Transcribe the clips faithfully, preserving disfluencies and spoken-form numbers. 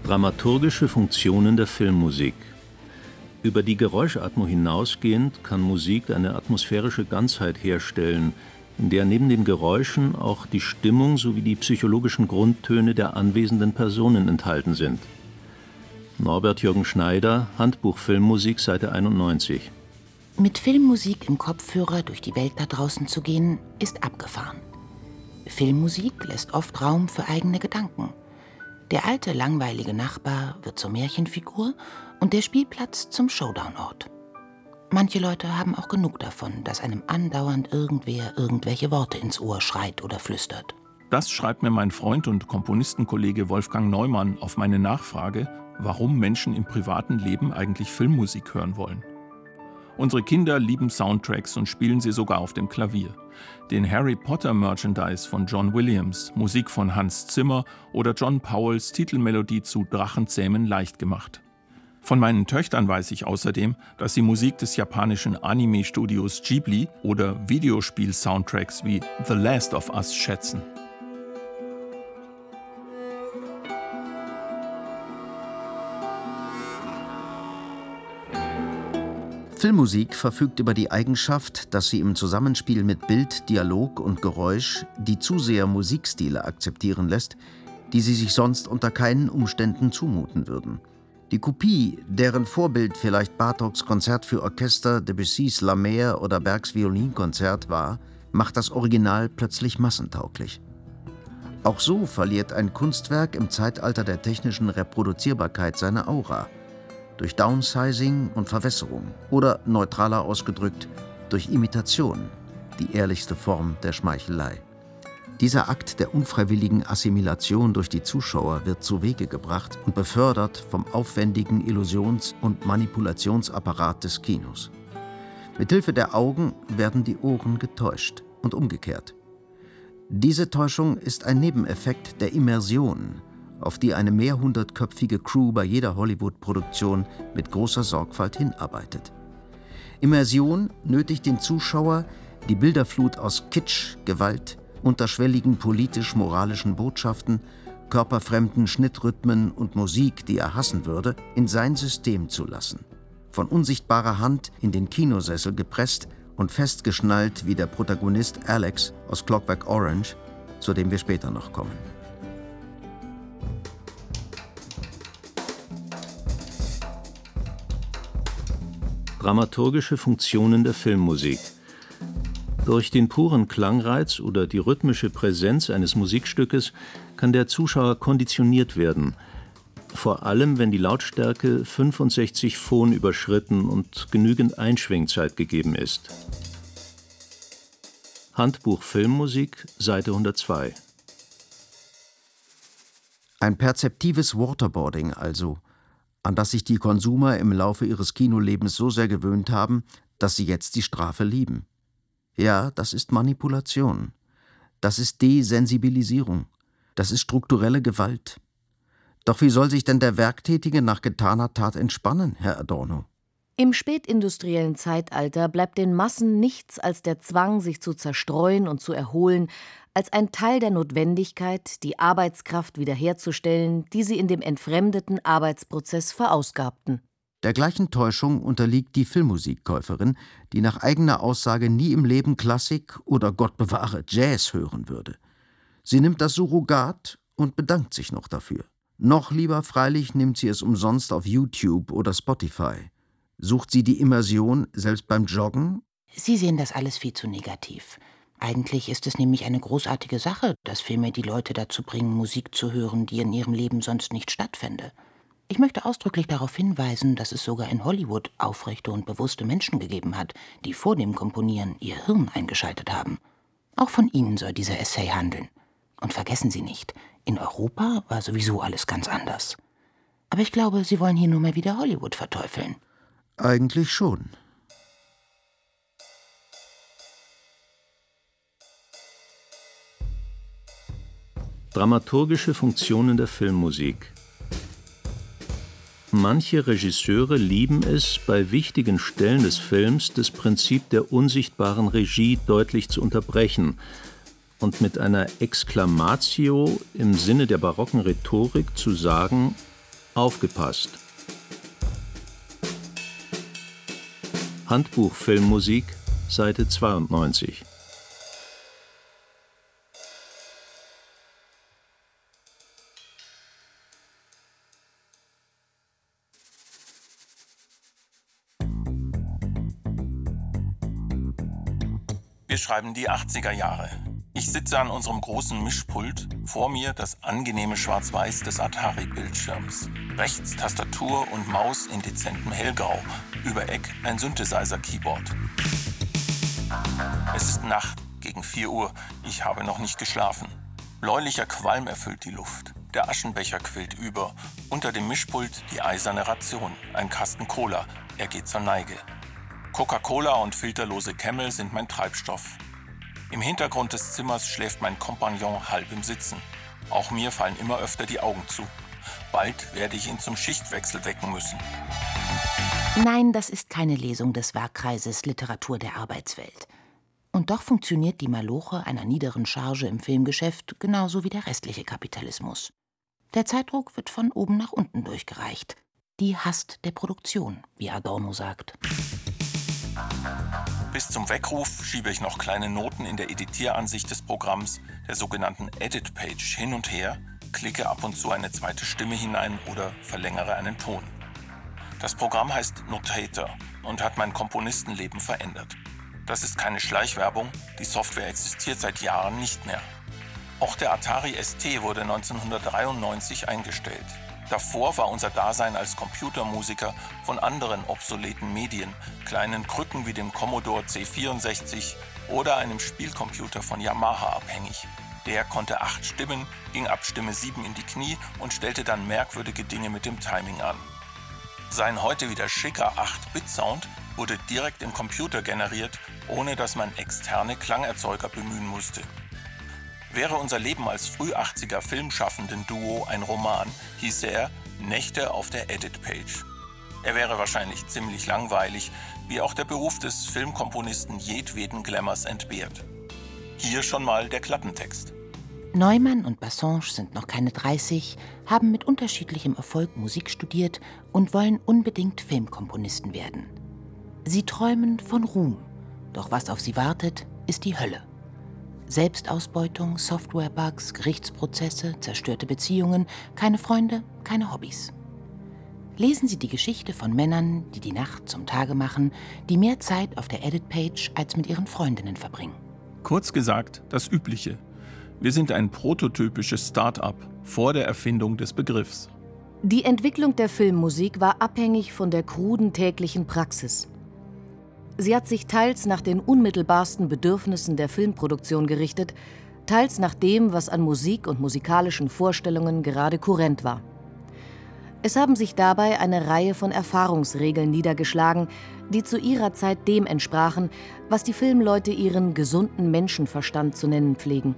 Dramaturgische Funktionen der Filmmusik. Über die Geräuschatmo hinausgehend kann Musik eine atmosphärische Ganzheit herstellen, in der neben den Geräuschen auch die Stimmung sowie die psychologischen Grundtöne der anwesenden Personen enthalten sind. Norbert Jürgen Schneider, Handbuch Filmmusik, Seite einundneunzig. Mit Filmmusik im Kopfhörer durch die Welt da draußen zu gehen, ist abgefahren. Filmmusik lässt oft Raum für eigene Gedanken. Der alte, langweilige Nachbar wird zur Märchenfigur und der Spielplatz zum Showdown-Ort. Manche Leute haben auch genug davon, dass einem andauernd irgendwer irgendwelche Worte ins Ohr schreit oder flüstert. Das schreibt mir mein Freund und Komponistenkollege Wolfgang Neumann auf meine Nachfrage, warum Menschen im privaten Leben eigentlich Filmmusik hören wollen. Unsere Kinder lieben Soundtracks und spielen sie sogar auf dem Klavier. Den Harry Potter Merchandise von John Williams, Musik von Hans Zimmer oder John Powells Titelmelodie zu Drachenzähmen leicht gemacht. Von meinen Töchtern weiß ich außerdem, dass sie Musik des japanischen Anime-Studios Ghibli oder Videospiel-Soundtracks wie The Last of Us schätzen. Filmmusik verfügt über die Eigenschaft, dass sie im Zusammenspiel mit Bild, Dialog und Geräusch die Zuseher Musikstile akzeptieren lässt, die sie sich sonst unter keinen Umständen zumuten würden. Die Kopie, deren Vorbild vielleicht Bartoks Konzert für Orchester, Debussys La Mer oder Bergs Violinkonzert war, macht das Original plötzlich massentauglich. Auch so verliert ein Kunstwerk im Zeitalter der technischen Reproduzierbarkeit seine Aura. Durch Downsizing und Verwässerung oder, neutraler ausgedrückt, durch Imitation, die ehrlichste Form der Schmeichelei. Dieser Akt der unfreiwilligen Assimilation durch die Zuschauer wird zu Wege gebracht und befördert vom aufwendigen Illusions- und Manipulationsapparat des Kinos. Mithilfe der Augen werden die Ohren getäuscht und umgekehrt. Diese Täuschung ist ein Nebeneffekt der Immersion, auf die eine mehrhundertköpfige Crew bei jeder Hollywood-Produktion mit großer Sorgfalt hinarbeitet. Immersion nötigt den Zuschauer, die Bilderflut aus Kitsch, Gewalt, unterschwelligen politisch-moralischen Botschaften, körperfremden Schnittrhythmen und Musik, die er hassen würde, in sein System zu lassen. Von unsichtbarer Hand in den Kinosessel gepresst und festgeschnallt wie der Protagonist Alex aus Clockwork Orange, zu dem wir später noch kommen. Dramaturgische Funktionen der Filmmusik. Durch den puren Klangreiz oder die rhythmische Präsenz eines Musikstückes kann der Zuschauer konditioniert werden, vor allem wenn die Lautstärke fünfundsechzig Phon überschritten und genügend Einschwingzeit gegeben ist. Handbuch Filmmusik, Seite hundertzwei. Ein perzeptives Waterboarding also, an das sich die Konsumer im Laufe ihres Kinolebens so sehr gewöhnt haben, dass sie jetzt die Strafe lieben. Ja, das ist Manipulation. Das ist Desensibilisierung. Das ist strukturelle Gewalt. Doch wie soll sich denn der Werktätige nach getaner Tat entspannen, Herr Adorno? Im spätindustriellen Zeitalter bleibt den Massen nichts als der Zwang, sich zu zerstreuen und zu erholen, als ein Teil der Notwendigkeit, die Arbeitskraft wiederherzustellen, die sie in dem entfremdeten Arbeitsprozess verausgabten. Der gleichen Täuschung unterliegt die Filmmusikkäuferin, die nach eigener Aussage nie im Leben Klassik oder Gott bewahre Jazz hören würde. Sie nimmt das Surrogat und bedankt sich noch dafür. Noch lieber freilich nimmt sie es umsonst auf YouTube oder Spotify. Sucht sie die Immersion selbst beim Joggen? Sie sehen das alles viel zu negativ. Eigentlich ist es nämlich eine großartige Sache, dass Filme die Leute dazu bringen, Musik zu hören, die in ihrem Leben sonst nicht stattfände. Ich möchte ausdrücklich darauf hinweisen, dass es sogar in Hollywood aufrechte und bewusste Menschen gegeben hat, die vor dem Komponieren ihr Hirn eingeschaltet haben. Auch von ihnen soll dieser Essay handeln. Und vergessen Sie nicht, in Europa war sowieso alles ganz anders. Aber ich glaube, Sie wollen hier nur mal wieder Hollywood verteufeln. Eigentlich schon. Dramaturgische Funktionen der Filmmusik. Manche Regisseure lieben es, bei wichtigen Stellen des Films das Prinzip der unsichtbaren Regie deutlich zu unterbrechen und mit einer Exclamatio im Sinne der barocken Rhetorik zu sagen: Aufgepasst! Handbuch Filmmusik, Seite zweiundneunzig. Wir schreiben die achtziger Jahre. Ich sitze an unserem großen Mischpult, vor mir das angenehme Schwarz-Weiß des Atari-Bildschirms. Rechts Tastatur und Maus in dezentem Hellgrau, über Eck ein Synthesizer-Keyboard. Es ist Nacht, gegen vier Uhr, ich habe noch nicht geschlafen. Bläulicher Qualm erfüllt die Luft, der Aschenbecher quillt über, unter dem Mischpult die eiserne Ration, ein Kasten Cola, er geht zur Neige. Coca-Cola und filterlose Camel sind mein Treibstoff. Im Hintergrund des Zimmers schläft mein Kompagnon halb im Sitzen. Auch mir fallen immer öfter die Augen zu. Bald werde ich ihn zum Schichtwechsel wecken müssen. Nein, das ist keine Lesung des Werkkreises Literatur der Arbeitswelt. Und doch funktioniert die Maloche einer niederen Charge im Filmgeschäft genauso wie der restliche Kapitalismus. Der Zeitdruck wird von oben nach unten durchgereicht. Die Hast der Produktion, wie Adorno sagt. Bis zum Weckruf schiebe ich noch kleine Noten in der Editieransicht des Programms, der sogenannten Edit-Page, hin und her, klicke ab und zu eine zweite Stimme hinein oder verlängere einen Ton. Das Programm heißt Notator und hat mein Komponistenleben verändert. Das ist keine Schleichwerbung, die Software existiert seit Jahren nicht mehr. Auch der Atari S T wurde neunzehnhundertdreiundneunzig eingestellt. Davor war unser Dasein als Computermusiker von anderen obsoleten Medien, kleinen Krücken wie dem Commodore C vierundsechzig oder einem Spielcomputer von Yamaha abhängig. Der konnte acht Stimmen, ging ab Stimme sieben in die Knie und stellte dann merkwürdige Dinge mit dem Timing an. Sein heute wieder schicker acht-Bit-Sound wurde direkt im Computer generiert, ohne dass man externe Klangerzeuger bemühen musste. Wäre unser Leben als Frühachtziger filmschaffenden Duo ein Roman, hieße er Nächte auf der Edit-Page. Er wäre wahrscheinlich ziemlich langweilig, wie auch der Beruf des Filmkomponisten jedweden Glamours entbehrt. Hier schon mal der Klappentext. Neumann und Bassange sind noch keine dreißig, haben mit unterschiedlichem Erfolg Musik studiert und wollen unbedingt Filmkomponisten werden. Sie träumen von Ruhm, doch was auf sie wartet, ist die Hölle. Selbstausbeutung, Softwarebugs, Gerichtsprozesse, zerstörte Beziehungen, keine Freunde, keine Hobbys. Lesen Sie die Geschichte von Männern, die die Nacht zum Tage machen, die mehr Zeit auf der Edit-Page als mit ihren Freundinnen verbringen. Kurz gesagt, das Übliche. Wir sind ein prototypisches Start-up vor der Erfindung des Begriffs. Die Entwicklung der Filmmusik war abhängig von der kruden täglichen Praxis. Sie hat sich teils nach den unmittelbarsten Bedürfnissen der Filmproduktion gerichtet, teils nach dem, was an Musik und musikalischen Vorstellungen gerade kurrent war. Es haben sich dabei eine Reihe von Erfahrungsregeln niedergeschlagen, die zu ihrer Zeit dem entsprachen, was die Filmleute ihren gesunden Menschenverstand zu nennen pflegen.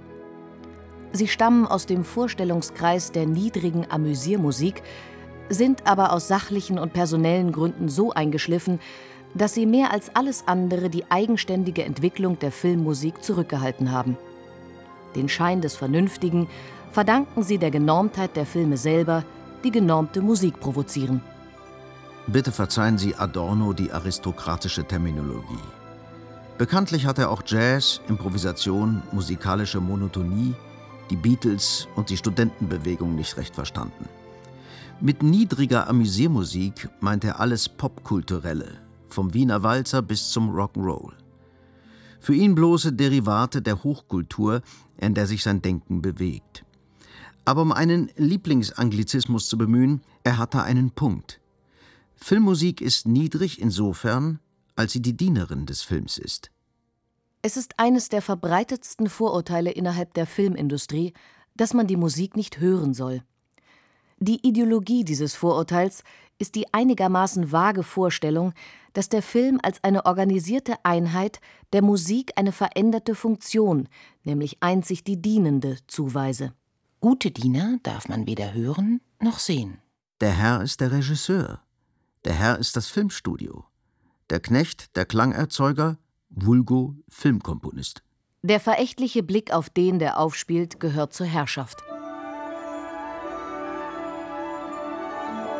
Sie stammen aus dem Vorstellungskreis der niedrigen Amüsiermusik, sind aber aus sachlichen und personellen Gründen so eingeschliffen, dass sie mehr als alles andere die eigenständige Entwicklung der Filmmusik zurückgehalten haben. Den Schein des Vernünftigen verdanken sie der Genormtheit der Filme selber, die genormte Musik provozieren. Bitte verzeihen Sie Adorno die aristokratische Terminologie. Bekanntlich hat er auch Jazz, Improvisation, musikalische Monotonie, die Beatles und die Studentenbewegung nicht recht verstanden. Mit niedriger Amüsiermusik meint er alles Popkulturelle, vom Wiener Walzer bis zum Rock'n'Roll. Für ihn bloße Derivate der Hochkultur, in der sich sein Denken bewegt. Aber um einen Lieblingsanglizismus zu bemühen, er hat da einen Punkt. Filmmusik ist niedrig insofern, als sie die Dienerin des Films ist. Es ist eines der verbreitetsten Vorurteile innerhalb der Filmindustrie, dass man die Musik nicht hören soll. Die Ideologie dieses Vorurteils ist die einigermaßen vage Vorstellung, dass der Film als eine organisierte Einheit der Musik eine veränderte Funktion, nämlich einzig die dienende, zuweise. Gute Diener darf man weder hören noch sehen. Der Herr ist der Regisseur, der Herr ist das Filmstudio, der Knecht der Klangerzeuger, vulgo Filmkomponist. Der verächtliche Blick auf den, der aufspielt, gehört zur Herrschaft.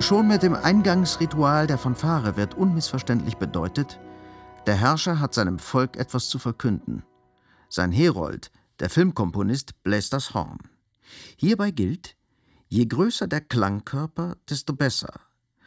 Schon mit dem Eingangsritual der Fanfare wird unmissverständlich bedeutet, der Herrscher hat seinem Volk etwas zu verkünden. Sein Herold, der Filmkomponist, bläst das Horn. Hierbei gilt, je größer der Klangkörper, desto besser.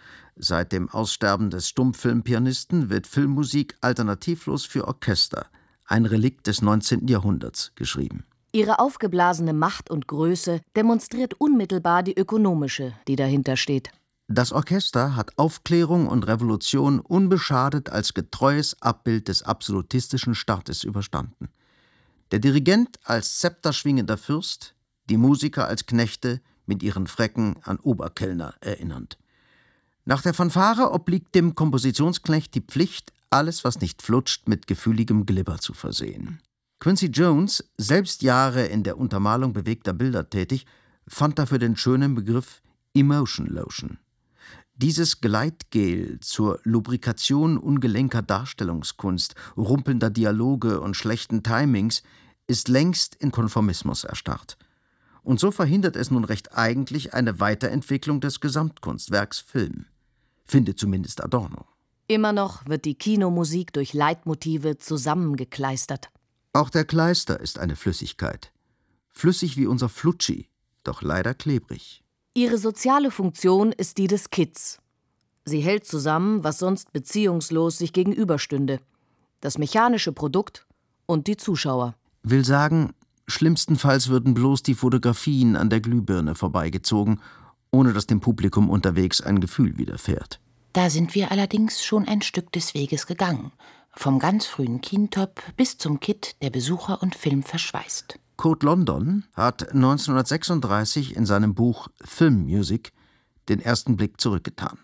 Seit dem Aussterben des Stummfilmpianisten wird Filmmusik alternativlos für Orchester, ein Relikt des neunzehnten Jahrhunderts, geschrieben. Ihre aufgeblasene Macht und Größe demonstriert unmittelbar die ökonomische, die dahinter steht. Das Orchester hat Aufklärung und Revolution unbeschadet als getreues Abbild des absolutistischen Staates überstanden. Der Dirigent als zepterschwingender Fürst, die Musiker als Knechte mit ihren Fräcken an Oberkellner erinnernd. Nach der Fanfare obliegt dem Kompositionsknecht die Pflicht, alles, was nicht flutscht, mit gefühligem Glibber zu versehen. Quincy Jones, selbst Jahre in der Untermalung bewegter Bilder tätig, fand dafür den schönen Begriff Emotion Lotion. Dieses Gleitgel zur Lubrikation ungelenker Darstellungskunst, rumpelnder Dialoge und schlechten Timings ist längst in Konformismus erstarrt. Und so verhindert es nun recht eigentlich eine Weiterentwicklung des Gesamtkunstwerks Film. Findet zumindest Adorno. Immer noch wird die Kinomusik durch Leitmotive zusammengekleistert. Auch der Kleister ist eine Flüssigkeit. Flüssig wie unser Flutschi, doch leider klebrig. Ihre soziale Funktion ist die des Kids. Sie hält zusammen, was sonst beziehungslos sich gegenüberstünde. Das mechanische Produkt und die Zuschauer. Will sagen, schlimmstenfalls würden bloß die Fotografien an der Glühbirne vorbeigezogen, ohne dass dem Publikum unterwegs ein Gefühl widerfährt. Da sind wir allerdings schon ein Stück des Weges gegangen. Vom ganz frühen Keentop bis zum Kit, der Besucher und Film verschweißt. Code London hat neunzehnhundertsechsunddreißig in seinem Buch Film Music den ersten Blick zurückgetan.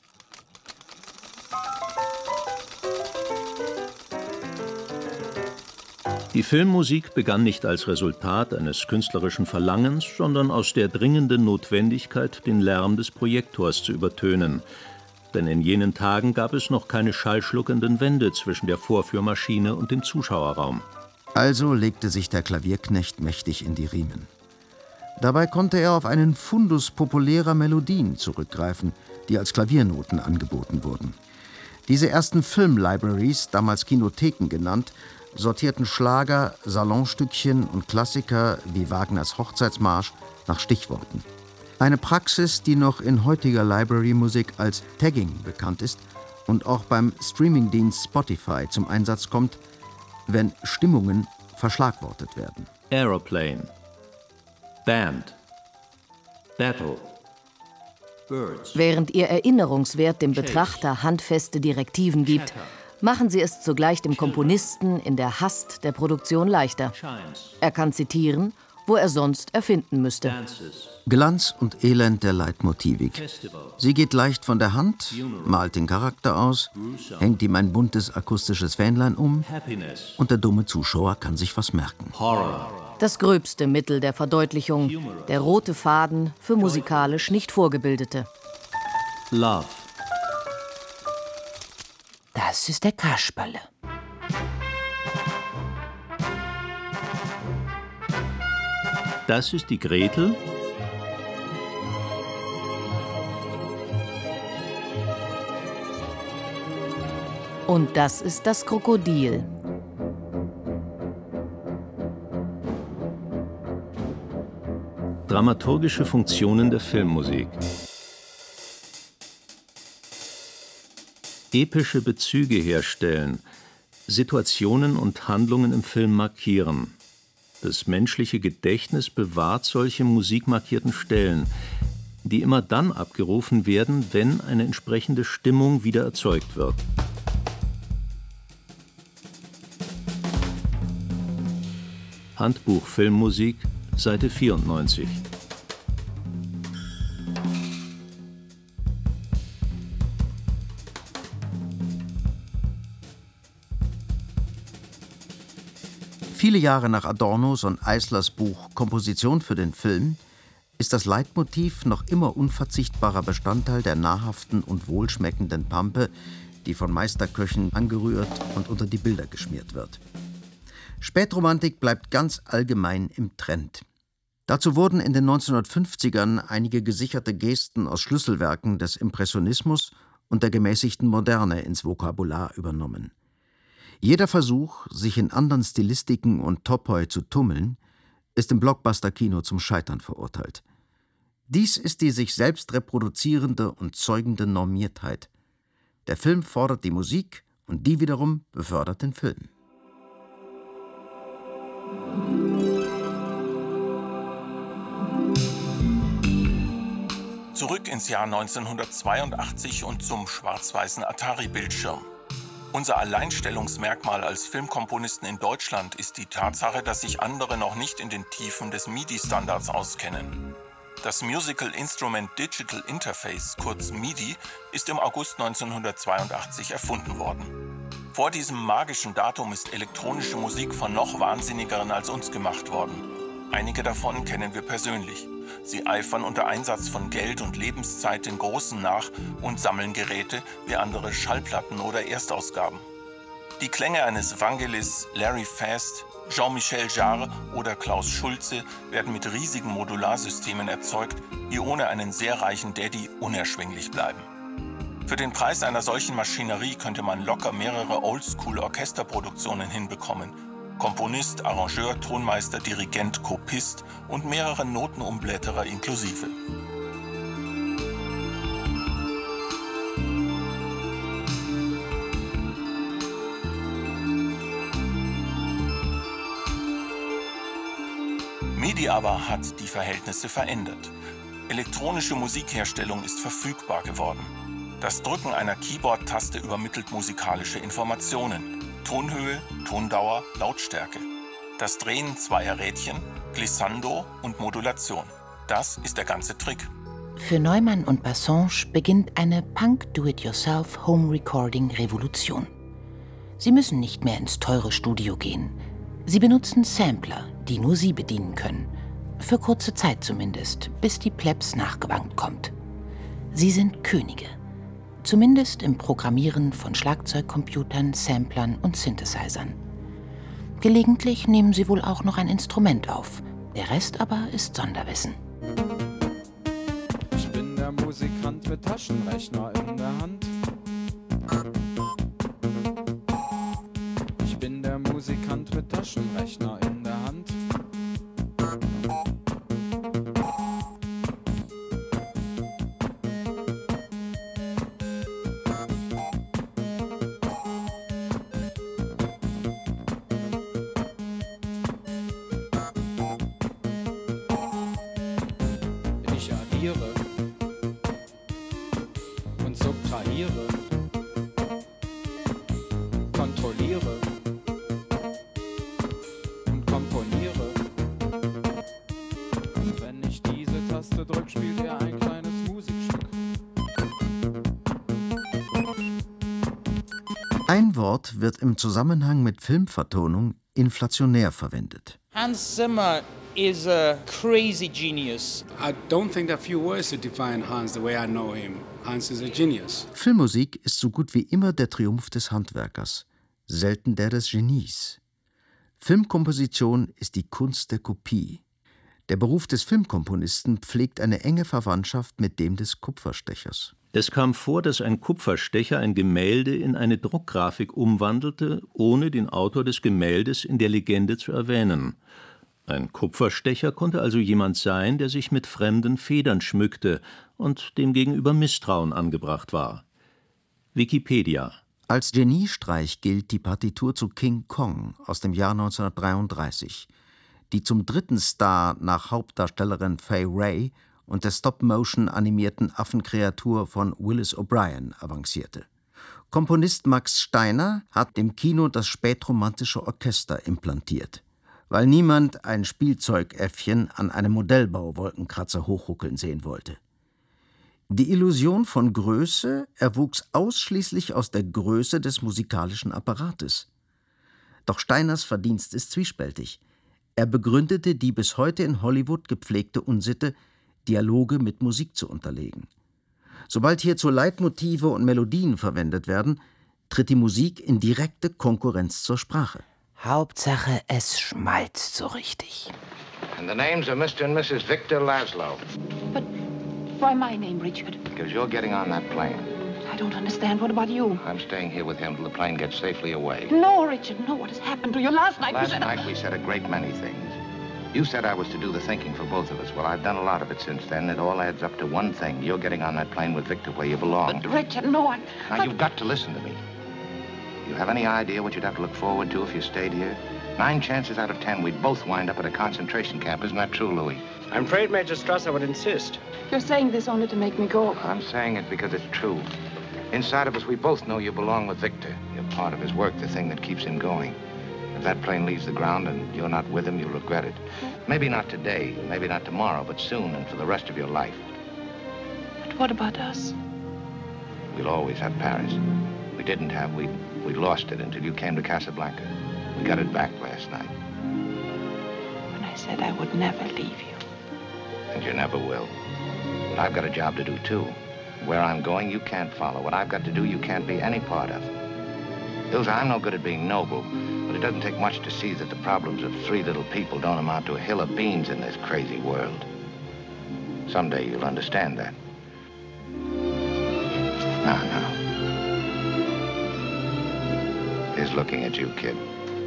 Die Filmmusik begann nicht als Resultat eines künstlerischen Verlangens, sondern aus der dringenden Notwendigkeit, den Lärm des Projektors zu übertönen. Denn in jenen Tagen gab es noch keine schallschluckenden Wände zwischen der Vorführmaschine und dem Zuschauerraum. Also legte sich der Klavierknecht mächtig in die Riemen. Dabei konnte er auf einen Fundus populärer Melodien zurückgreifen, die als Klaviernoten angeboten wurden. Diese ersten Film-Libraries, damals Kinotheken genannt, sortierten Schlager, Salonstückchen und Klassiker wie Wagners Hochzeitsmarsch nach Stichworten. Eine Praxis, die noch in heutiger Library-Musik als Tagging bekannt ist und auch beim Streamingdienst Spotify zum Einsatz kommt, wenn Stimmungen verschlagwortet werden. Aeroplane, Band, Battle, Birds. Während ihr Erinnerungswert dem Betrachter handfeste Direktiven gibt, machen sie es zugleich dem Komponisten in der Hast der Produktion leichter. Er kann zitieren, wo er sonst erfinden müsste. Glanz und Elend der Leitmotivik. Sie geht leicht von der Hand, malt den Charakter aus, hängt ihm ein buntes akustisches Fähnlein um und der dumme Zuschauer kann sich was merken. Das gröbste Mittel der Verdeutlichung, der rote Faden für musikalisch nicht Vorgebildete. Love. Das ist der Kasperle. Das ist die Gretel. Und das ist das Krokodil. Dramaturgische Funktionen der Filmmusik. Epische Bezüge herstellen, Situationen und Handlungen im Film markieren. Das menschliche Gedächtnis bewahrt solche musikmarkierten Stellen, die immer dann abgerufen werden, wenn eine entsprechende Stimmung wieder erzeugt wird. Handbuch Filmmusik, Seite vierundneunzig. Viele Jahre nach Adornos und Eislers Buch Komposition für den Film ist das Leitmotiv noch immer unverzichtbarer Bestandteil der nahrhaften und wohlschmeckenden Pampe, die von Meisterköchen angerührt und unter die Bilder geschmiert wird. Spätromantik bleibt ganz allgemein im Trend. Dazu wurden in den neunzehnhundertfünfzigern einige gesicherte Gesten aus Schlüsselwerken des Impressionismus und der gemäßigten Moderne ins Vokabular übernommen. Jeder Versuch, sich in anderen Stilistiken und Topoi zu tummeln, ist im Blockbuster-Kino zum Scheitern verurteilt. Dies ist die sich selbst reproduzierende und zeugende Normiertheit. Der Film fordert die Musik und die wiederum befördert den Film. Zurück ins Jahr neunzehnhundertzweiundachtzig und zum schwarz-weißen Atari-Bildschirm. Unser Alleinstellungsmerkmal als Filmkomponisten in Deutschland ist die Tatsache, dass sich andere noch nicht in den Tiefen des MIDI-Standards auskennen. Das Musical Instrument Digital Interface, kurz MIDI, ist im August neunzehnhundertzweiundachtzig erfunden worden. Vor diesem magischen Datum ist elektronische Musik von noch Wahnsinnigeren als uns gemacht worden. Einige davon kennen wir persönlich. Sie eifern unter Einsatz von Geld und Lebenszeit den Großen nach und sammeln Geräte wie andere Schallplatten oder Erstausgaben. Die Klänge eines Vangelis, Larry Fast, Jean-Michel Jarre oder Klaus Schulze werden mit riesigen Modularsystemen erzeugt, die ohne einen sehr reichen Daddy unerschwinglich bleiben. Für den Preis einer solchen Maschinerie könnte man locker mehrere Oldschool-Orchesterproduktionen hinbekommen. Komponist, Arrangeur, Tonmeister, Dirigent, Kopist und mehrere Notenumblätterer inklusive. MIDI aber hat die Verhältnisse verändert. Elektronische Musikherstellung ist verfügbar geworden. Das Drücken einer Keyboard-Taste übermittelt musikalische Informationen. Tonhöhe, Tondauer, Lautstärke. Das Drehen zweier Rädchen, Glissando und Modulation. Das ist der ganze Trick. Für Neumann und Bassange beginnt eine Punk-Do-It-Yourself-Home-Recording-Revolution. Sie müssen nicht mehr ins teure Studio gehen. Sie benutzen Sampler, die nur sie bedienen können. Für kurze Zeit zumindest, bis die Plebs nachgewankt kommt. Sie sind Könige. Zumindest im Programmieren von Schlagzeugcomputern, Samplern und Synthesizern. Gelegentlich nehmen sie wohl auch noch ein Instrument auf. Der Rest aber ist Sonderwissen. Ich bin der Musikant mit Taschenrechner in der Hand. Ich bin der Musikant mit Taschenrechner in der Hand. Ich addiere und subtrahiere, kontrolliere und komponiere. Und wenn ich diese Taste drück, spielt er ein kleines Musikstück. Ein Wort wird im Zusammenhang mit Filmvertonung inflationär verwendet. Hans Zimmer is a crazy genius. I don't think there are few words to define Hans the way I know him. Hans is a genius. Filmmusik ist so gut wie immer der Triumph des Handwerkers, selten der des Genies. Filmkomposition ist die Kunst der Kopie. Der Beruf des Filmkomponisten pflegt eine enge Verwandtschaft mit dem des Kupferstechers. Es kam vor, dass ein Kupferstecher ein Gemälde in eine Druckgrafik umwandelte, ohne den Autor des Gemäldes in der Legende zu erwähnen. Ein Kupferstecher konnte also jemand sein, der sich mit fremden Federn schmückte und dem gegenüber Misstrauen angebracht war. Wikipedia. Als Geniestreich gilt die Partitur zu King Kong aus dem Jahr neunzehnhundertdreiunddreißig, die zum dritten Star nach Hauptdarstellerin Fay Wray und der Stop-Motion-animierten Affenkreatur von Willis O'Brien avancierte. Komponist Max Steiner hat dem Kino das spätromantische Orchester implantiert, weil niemand ein Spielzeugäffchen an einem Modellbau-Wolkenkratzer hochruckeln sehen wollte. Die Illusion von Größe erwuchs ausschließlich aus der Größe des musikalischen Apparates. Doch Steiners Verdienst ist zwiespältig. Er begründete die bis heute in Hollywood gepflegte Unsitte, Dialoge mit Musik zu unterlegen. Sobald hierzu Leitmotive und Melodien verwendet werden, tritt die Musik in direkte Konkurrenz zur Sprache. Hauptsache, es schmalzt so richtig. And the names are Mister and Missus Victor Laszlo. But why my name, Richard? Because you're getting on that plane. I don't understand. What about you? I'm staying here with him till the plane gets safely away. No, Richard, no. What has happened to you? Last night Last you said... night we said a great many things. You said I was to do the thinking for both of us. Well, I've done a lot of it since then. It all adds up to one thing. You're getting on that plane with Victor where you belong. But, Richard, no, I... Now, you've got to listen to me. You have any idea what you'd have to look forward to if you stayed here? Nine chances out of ten, we'd both wind up at a concentration camp. Isn't that true, Louis? I'm afraid Major Strasser would insist. You're saying this only to make me go. I'm saying it because it's true. Inside of us, we both know you belong with Victor. You're part of his work, the thing that keeps him going. If that plane leaves the ground and you're not with him, you'll regret it. Maybe not today, maybe not tomorrow, but soon and for the rest of your life. But what about us? We'll always have Paris. We didn't have, we we lost it until you came to Casablanca. We got it back last night. When I said I would never leave you. And you never will. But I've got a job to do, too. Where I'm going, you can't follow. What I've got to do, you can't be any part of. Ilsa, I'm no good at being noble, but it doesn't take much to see that the problems of three little people don't amount to a hill of beans in this crazy world. Someday you'll understand that. Now, now. He's looking at you, kid.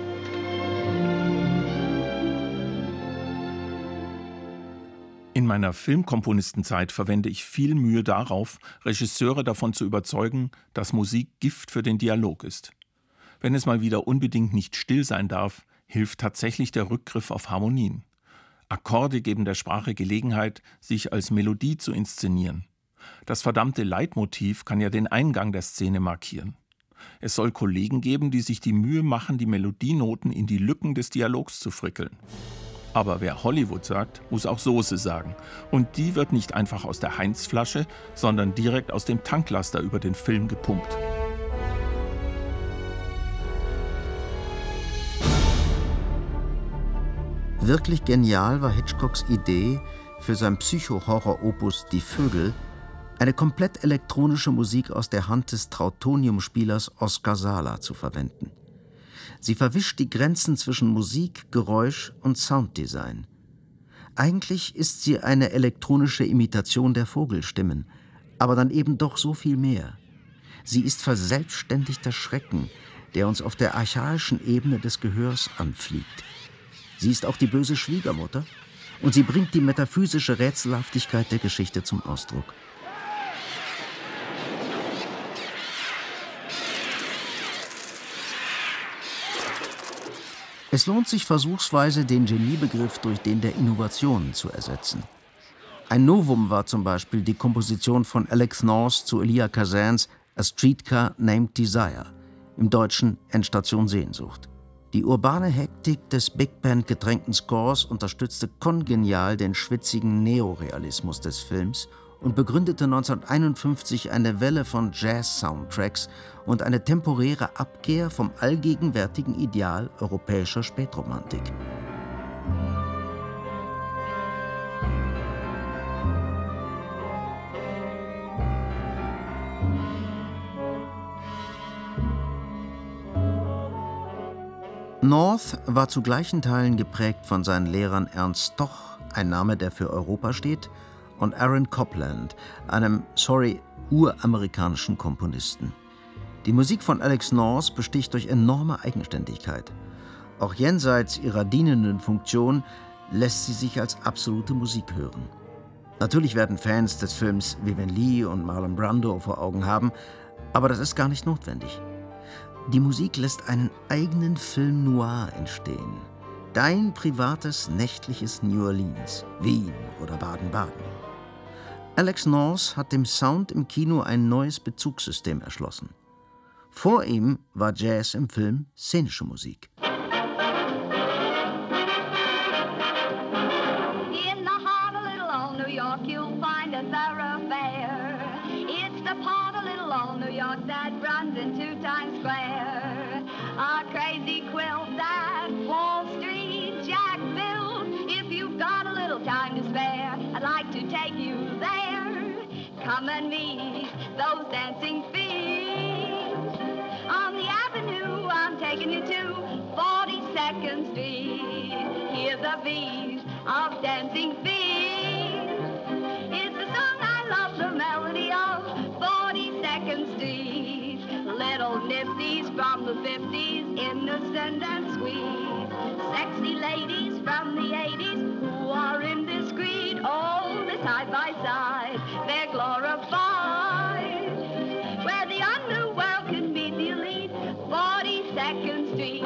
In meiner Filmkomponistenzeit verwende ich viel Mühe darauf, Regisseure davon zu überzeugen, dass Musik Gift für den Dialog ist. Wenn es mal wieder unbedingt nicht still sein darf, hilft tatsächlich der Rückgriff auf Harmonien. Akkorde geben der Sprache Gelegenheit, sich als Melodie zu inszenieren. Das verdammte Leitmotiv kann ja den Eingang der Szene markieren. Es soll Kollegen geben, die sich die Mühe machen, die Melodienoten in die Lücken des Dialogs zu frickeln. Aber wer Hollywood sagt, muss auch Soße sagen. Und die wird nicht einfach aus der Heinz-Flasche, sondern direkt aus dem Tanklaster über den Film gepumpt. Wirklich genial war Hitchcocks Idee für sein Psycho-Horror-Opus Die Vögel, eine komplett elektronische Musik aus der Hand des Trautonium-Spielers Oskar Sala zu verwenden. Sie verwischt die Grenzen zwischen Musik, Geräusch und Sounddesign. Eigentlich ist sie eine elektronische Imitation der Vogelstimmen, aber dann eben doch so viel mehr. Sie ist verselbstständigter Schrecken, der uns auf der archaischen Ebene des Gehörs anfliegt. Sie ist auch die böse Schwiegermutter und sie bringt die metaphysische Rätselhaftigkeit der Geschichte zum Ausdruck. Es lohnt sich versuchsweise, den Geniebegriff durch den der Innovationen zu ersetzen. Ein Novum war zum Beispiel die Komposition von Alex North zu Elia Kazans A Streetcar Named Desire, im Deutschen Endstation Sehnsucht. Die urbane Hektik des Big-Band-getränkten Scores unterstützte kongenial den schwitzigen Neorealismus des Films und begründete neunzehnhunderteinundfünfzig eine Welle von Jazz-Soundtracks und eine temporäre Abkehr vom allgegenwärtigen Ideal europäischer Spätromantik. North war zu gleichen Teilen geprägt von seinen Lehrern Ernst Toch, ein Name, der für Europa steht, und Aaron Copland, einem, sorry, uramerikanischen Komponisten. Die Musik von Alex North besticht durch enorme Eigenständigkeit. Auch jenseits ihrer dienenden Funktion lässt sie sich als absolute Musik hören. Natürlich werden Fans des Films Vivien Leigh und Marlon Brando vor Augen haben, aber das ist gar nicht notwendig. Die Musik lässt einen eigenen Film noir entstehen. Dein privates, nächtliches New Orleans, Wien oder Baden-Baden. Alex North hat dem Sound im Kino ein neues Bezugssystem erschlossen. Vor ihm war Jazz im Film szenische Musik. In the heart of little old New York you'll find a thoroughfare. It's the part of little old New York that runs into Times Square. A crazy quilt that Wall Street Jack built. If you've got a little time to spare, I'd like to take you there. Come and meet those dancing feet. On the avenue I'm taking you to forty-second Street. Hear the beat of dancing feet. It's a song I love, the melody of forty-second Street. Little nifties from the fifties, innocent and sweet. Sexy ladies from the eighties who are indiscreet. Oh, they're side by side, they're glorified. Where the underworld can meet the elite, forty-second Street.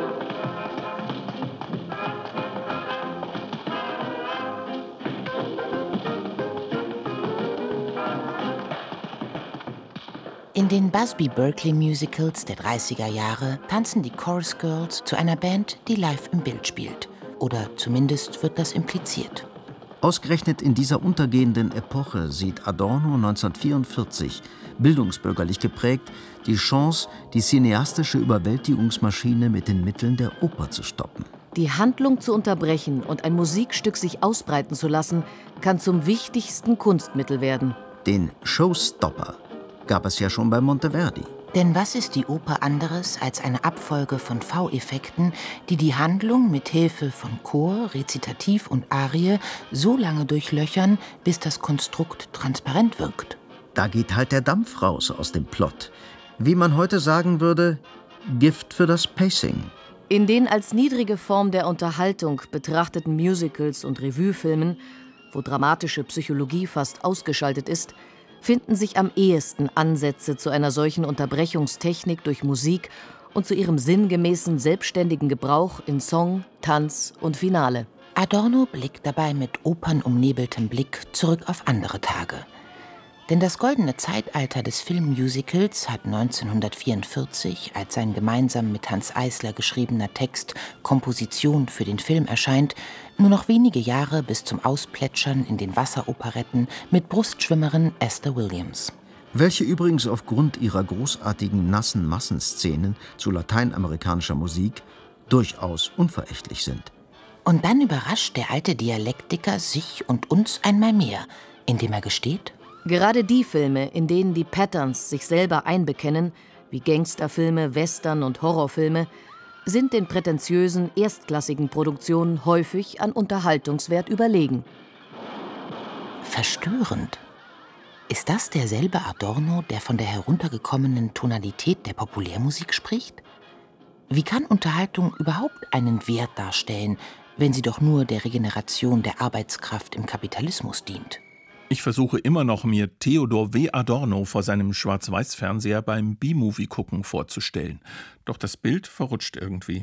In den Busby-Berkeley-Musicals der dreißiger Jahre tanzen die Chorus Girls zu einer Band, die live im Bild spielt. Oder zumindest wird das impliziert. Ausgerechnet in dieser untergehenden Epoche sieht Adorno neunzehnhundertvierundvierzig, bildungsbürgerlich geprägt, die Chance, die cineastische Überwältigungsmaschine mit den Mitteln der Oper zu stoppen. Die Handlung zu unterbrechen und ein Musikstück sich ausbreiten zu lassen, kann zum wichtigsten Kunstmittel werden. Den Showstopper gab es ja schon bei Monteverdi. Denn was ist die Oper anderes als eine Abfolge von V-Effekten, die die Handlung mit Hilfe von Chor, Rezitativ und Arie so lange durchlöchern, bis das Konstrukt transparent wirkt? Da geht halt der Dampf raus aus dem Plot. Wie man heute sagen würde, Gift für das Pacing. In den als niedrige Form der Unterhaltung betrachteten Musicals und Revuefilmen, wo dramatische Psychologie fast ausgeschaltet ist, finden sich am ehesten Ansätze zu einer solchen Unterbrechungstechnik durch Musik und zu ihrem sinngemäßen selbstständigen Gebrauch in Song, Tanz und Finale. Adorno blickt dabei mit opernumnebeltem Blick zurück auf andere Tage. Denn das goldene Zeitalter des Filmmusicals hat neunzehnhundertvierundvierzig, als sein gemeinsam mit Hanns Eisler geschriebener Text Komposition für den Film erscheint, nur noch wenige Jahre bis zum Ausplätschern in den Wasseroperetten mit Brustschwimmerin Esther Williams. Welche übrigens aufgrund ihrer großartigen nassen Massenszenen zu lateinamerikanischer Musik durchaus unverächtlich sind. Und dann überrascht der alte Dialektiker sich und uns einmal mehr, indem er gesteht: Gerade die Filme, in denen die Patterns sich selber einbekennen, wie Gangsterfilme, Western und Horrorfilme, sind den prätentiösen, erstklassigen Produktionen häufig an Unterhaltungswert überlegen. Verstörend. Ist das derselbe Adorno, der von der heruntergekommenen Tonalität der Populärmusik spricht? Wie kann Unterhaltung überhaupt einen Wert darstellen, wenn sie doch nur der Regeneration der Arbeitskraft im Kapitalismus dient? Ich versuche immer noch, mir Theodor W. Adorno vor seinem Schwarz-Weiß-Fernseher beim B-Movie-Gucken vorzustellen. Doch das Bild verrutscht irgendwie.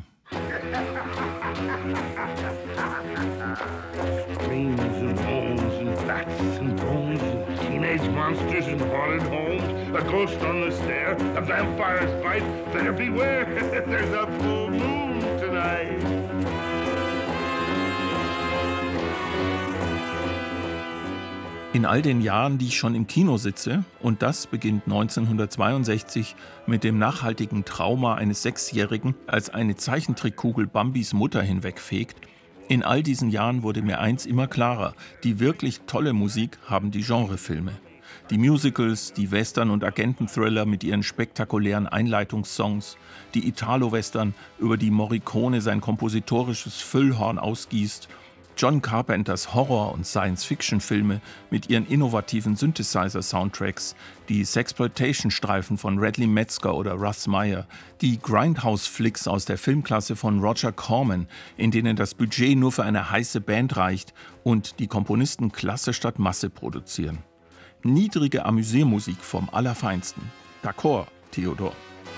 Screams and moans and bats and bones and teenage monsters in haunted homes, a ghost on the stair, a vampire's fight, better beware, there's a full moon tonight. In all den Jahren, die ich schon im Kino sitze, und das beginnt neunzehnhundertzweiundsechzig mit dem nachhaltigen Trauma eines Sechsjährigen, als eine Zeichentrickkugel Bambis Mutter hinwegfegt, in all diesen Jahren wurde mir eins immer klarer: Die wirklich tolle Musik haben die Genrefilme. Die Musicals, die Western- und Agententhriller mit ihren spektakulären Einleitungssongs, die Italo-Western, über die Morricone sein kompositorisches Füllhorn ausgießt, John Carpenters Horror- und Science-Fiction-Filme mit ihren innovativen Synthesizer-Soundtracks, die Sexploitation-Streifen von Radley Metzger oder Russ Meyer, die Grindhouse-Flicks aus der Filmklasse von Roger Corman, in denen das Budget nur für eine heiße Band reicht und die Komponisten Klasse statt Masse produzieren. Niedrige Amüsiermusik vom Allerfeinsten. D'accord, Theodor.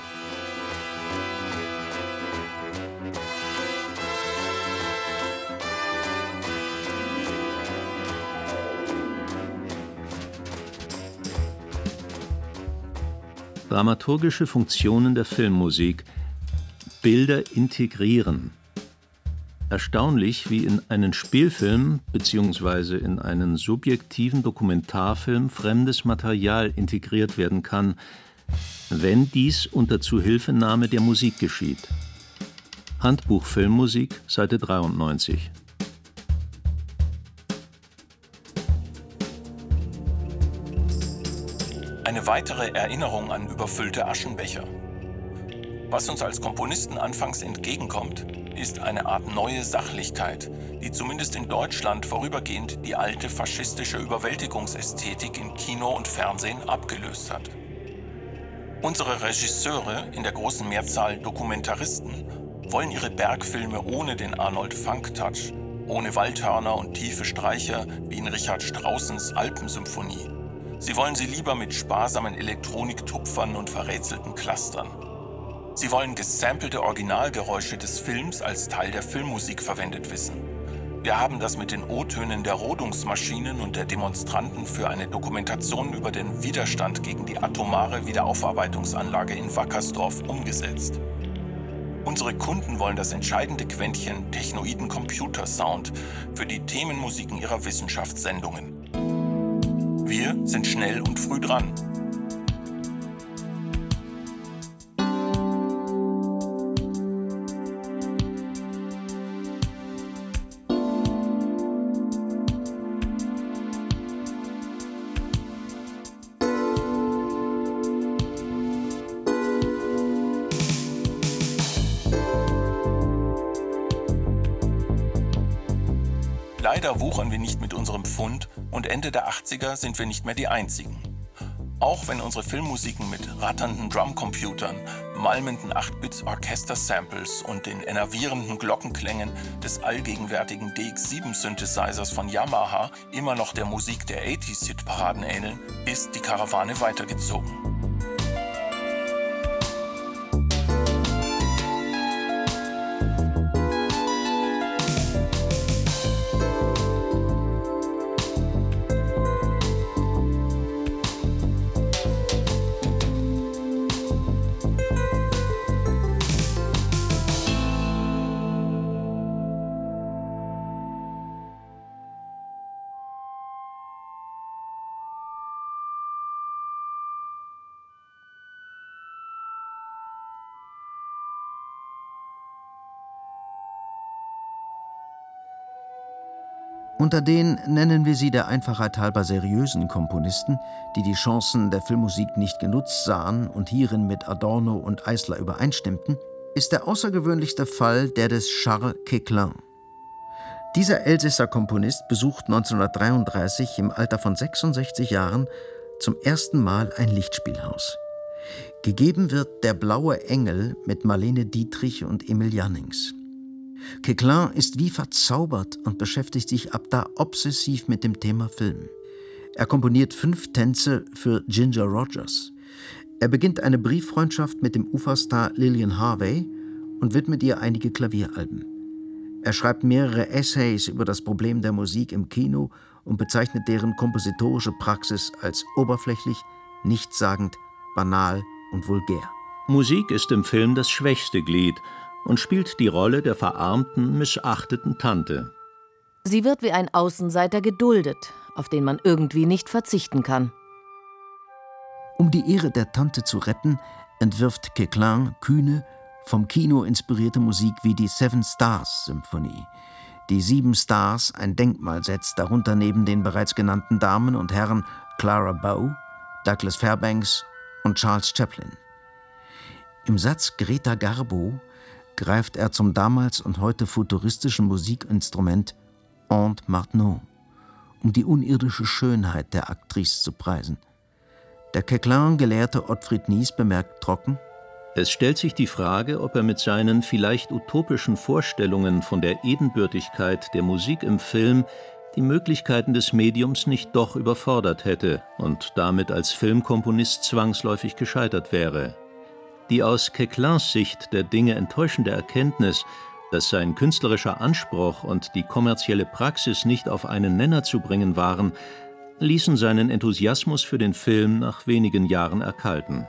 Dramaturgische Funktionen der Filmmusik. Bilder integrieren. Erstaunlich, wie in einen Spielfilm bzw. in einen subjektiven Dokumentarfilm fremdes Material integriert werden kann, wenn dies unter Zuhilfenahme der Musik geschieht. Handbuch Filmmusik, Seite dreiundneunzig. Eine weitere Erinnerung an überfüllte Aschenbecher. Was uns als Komponisten anfangs entgegenkommt, ist eine Art neue Sachlichkeit, die zumindest in Deutschland vorübergehend die alte faschistische Überwältigungsästhetik in Kino und Fernsehen abgelöst hat. Unsere Regisseure, in der großen Mehrzahl Dokumentaristen, wollen ihre Bergfilme ohne den Arnold-Funk-Touch, ohne Waldhörner und tiefe Streicher wie in Richard Straussens Alpensymphonie. Sie wollen sie lieber mit sparsamen Elektroniktupfern und verrätselten Clustern. Sie wollen gesampelte Originalgeräusche des Films als Teil der Filmmusik verwendet wissen. Wir haben das mit den O-Tönen der Rodungsmaschinen und der Demonstranten für eine Dokumentation über den Widerstand gegen die atomare Wiederaufarbeitungsanlage in Wackersdorf umgesetzt. Unsere Kunden wollen das entscheidende Quäntchen technoiden Computersound für die Themenmusiken ihrer Wissenschaftssendungen. Wir sind schnell und früh dran. Leider wuchern wir nicht mit unserem Pfund und Ende der achtziger sind wir nicht mehr die Einzigen. Auch wenn unsere Filmmusiken mit ratternden Drumcomputern, malmenden acht Bit Orchester-Samples und den enervierenden Glockenklängen des allgegenwärtigen D X sieben Synthesizers von Yamaha immer noch der Musik der achtziger-Hitparaden ähneln, ist die Karawane weitergezogen. Unter den, nennen wir sie der Einfachheit halber seriösen Komponisten, die die Chancen der Filmmusik nicht genutzt sahen und hierin mit Adorno und Eisler übereinstimmten, ist der außergewöhnlichste Fall der des Charles Queclin. Dieser Elsässer Komponist besucht neunzehnhundertdreiunddreißig im Alter von sechsundsechzig Jahren zum ersten Mal ein Lichtspielhaus. Gegeben wird Der blaue Engel mit Marlene Dietrich und Emil Jannings. Queclin ist wie verzaubert und beschäftigt sich ab da obsessiv mit dem Thema Film. Er komponiert fünf Tänze für Ginger Rogers. Er beginnt eine Brieffreundschaft mit dem Uferstar Lillian Harvey und widmet ihr einige Klavieralben. Er schreibt mehrere Essays über das Problem der Musik im Kino und bezeichnet deren kompositorische Praxis als oberflächlich, nichtssagend, banal und vulgär. Musik ist im Film das schwächste Glied und spielt die Rolle der verarmten, missachteten Tante. Sie wird wie ein Außenseiter geduldet, auf den man irgendwie nicht verzichten kann. Um die Ehre der Tante zu retten, entwirft Queclin kühne, vom Kino inspirierte Musik wie die Seven Stars Symphonie, die Sieben Stars ein Denkmal setzt, darunter neben den bereits genannten Damen und Herren Clara Bow, Douglas Fairbanks und Charles Chaplin. Im Satz Greta Garbo greift er zum damals und heute futuristischen Musikinstrument Aunt Martenot, um die unirdische Schönheit der Aktrice zu preisen. Der Queclin-Gelehrte Ottfried Nies bemerkt trocken: Es stellt sich die Frage, ob er mit seinen vielleicht utopischen Vorstellungen von der Ebenbürtigkeit der Musik im Film die Möglichkeiten des Mediums nicht doch überfordert hätte und damit als Filmkomponist zwangsläufig gescheitert wäre. Die aus Queclins Sicht der Dinge enttäuschende Erkenntnis, dass sein künstlerischer Anspruch und die kommerzielle Praxis nicht auf einen Nenner zu bringen waren, ließen seinen Enthusiasmus für den Film nach wenigen Jahren erkalten.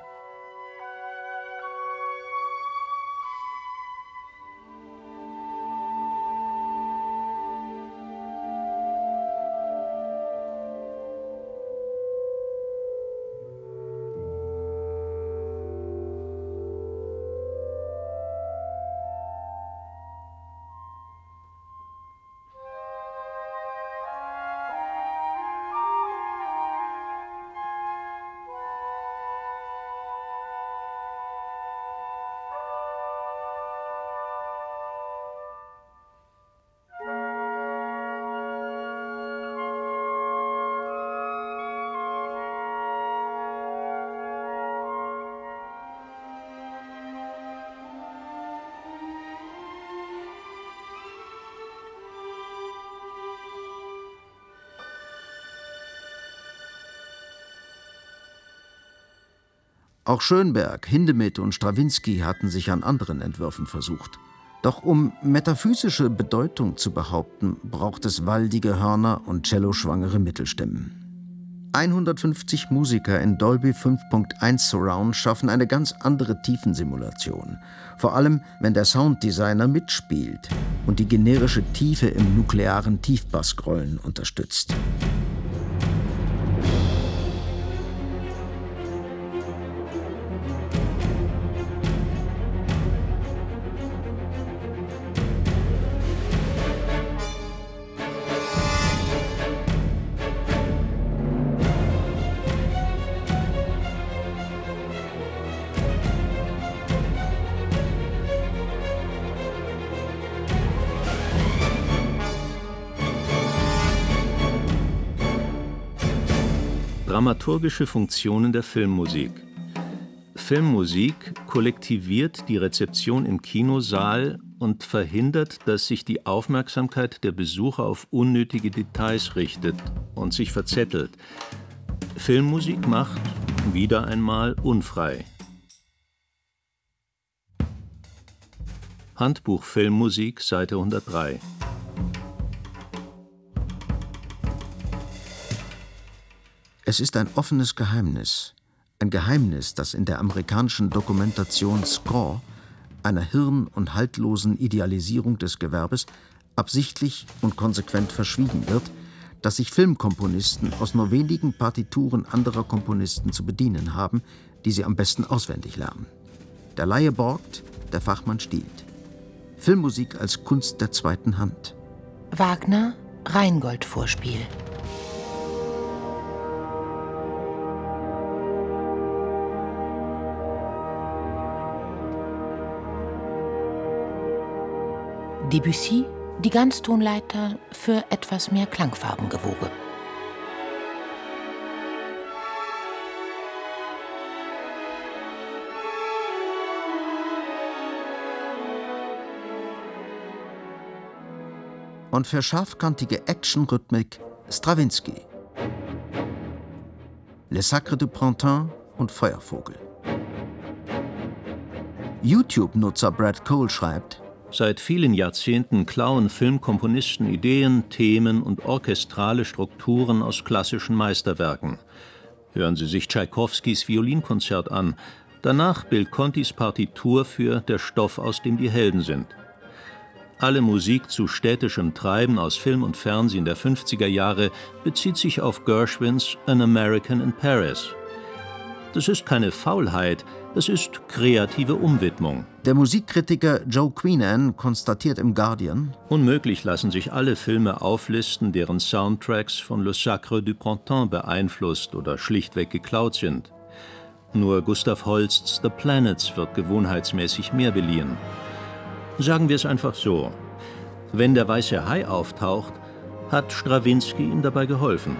Auch Schönberg, Hindemith und Strawinsky hatten sich an anderen Entwürfen versucht. Doch um metaphysische Bedeutung zu behaupten, braucht es waldige Hörner und celloschwangere Mittelstimmen. hundertfünfzig Musiker in Dolby fünf Punkt eins Surround schaffen eine ganz andere Tiefensimulation. Vor allem, wenn der Sounddesigner mitspielt und die generische Tiefe im nuklearen Tiefbassgrollen unterstützt. Dramaturgische Funktionen der Filmmusik. Filmmusik kollektiviert die Rezeption im Kinosaal und verhindert, dass sich die Aufmerksamkeit der Besucher auf unnötige Details richtet und sich verzettelt. Filmmusik macht, wieder einmal, unfrei. Handbuch Filmmusik, Seite hundertdrei. Es ist ein offenes Geheimnis. Ein Geheimnis, das in der amerikanischen Dokumentation Score, einer hirn- und haltlosen Idealisierung des Gewerbes, absichtlich und konsequent verschwiegen wird, dass sich Filmkomponisten aus nur wenigen Partituren anderer Komponisten zu bedienen haben, die sie am besten auswendig lernen. Der Laie borgt, der Fachmann stiehlt. Filmmusik als Kunst der zweiten Hand. Wagner, Rheingold-Vorspiel. Debussy, die Ganztonleiter für etwas mehr Klangfarbengewoge. Und für scharfkantige Actionrhythmik Strawinsky. Le Sacre du Printemps und Feuervogel. YouTube-Nutzer Brad Cole schreibt: Seit vielen Jahrzehnten klauen Filmkomponisten Ideen, Themen und orchestrale Strukturen aus klassischen Meisterwerken. Hören Sie sich Tschaikowskis Violinkonzert an, danach Bill Contis Partitur für Der Stoff, aus dem die Helden sind. Alle Musik zu städtischem Treiben aus Film und Fernsehen der fünfziger Jahre bezieht sich auf Gershwins An American in Paris. Das ist keine Faulheit, das ist kreative Umwidmung. Der Musikkritiker Joe Queenan konstatiert im Guardian: Unmöglich lassen sich alle Filme auflisten, deren Soundtracks von Le Sacre du Printemps beeinflusst oder schlichtweg geklaut sind. Nur Gustav Holsts The Planets wird gewohnheitsmäßig mehr beliehen. Sagen wir es einfach so: Wenn der weiße Hai auftaucht, hat Strawinsky ihm dabei geholfen.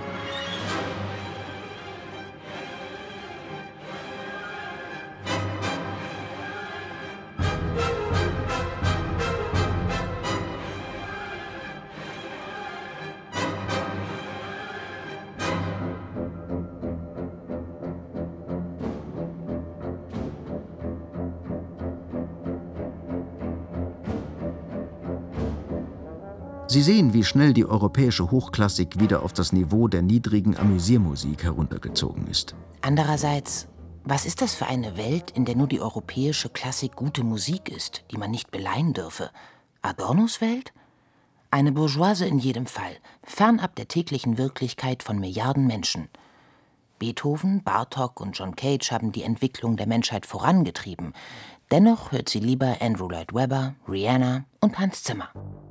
Sie sehen, wie schnell die europäische Hochklassik wieder auf das Niveau der niedrigen Amüsiermusik heruntergezogen ist. Andererseits, was ist das für eine Welt, in der nur die europäische Klassik gute Musik ist, die man nicht beleihen dürfe? Adornos Welt? Eine Bourgeoise in jedem Fall, fernab der täglichen Wirklichkeit von Milliarden Menschen. Beethoven, Bartók und John Cage haben die Entwicklung der Menschheit vorangetrieben. Dennoch hört sie lieber Andrew Lloyd Webber, Rihanna und Hans Zimmer.